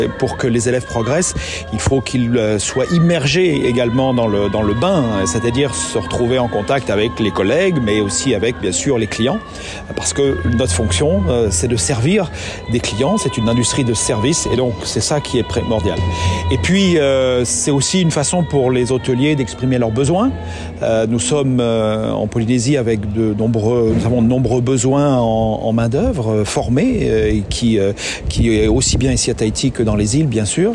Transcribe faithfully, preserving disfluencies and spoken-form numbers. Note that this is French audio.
Pour que les élèves progressent, il faut qu'ils soient immergés également dans le, dans le bain, c'est-à-dire se retrouver en contact avec les collègues, mais aussi avec, bien sûr, les clients, parce que notre fonction, c'est de servir des clients, c'est une industrie de service, et donc c'est ça qui est primordial. Et puis, euh, c'est aussi une façon pour les hôteliers d'exprimer leurs besoins. Euh, nous sommes euh, en Polynésie avec de nombreux, nous avons de nombreux besoins en, en main-d'œuvre euh, formée, euh, qui, euh, qui est aussi bien ici à Tahiti que dans les îles, bien sûr.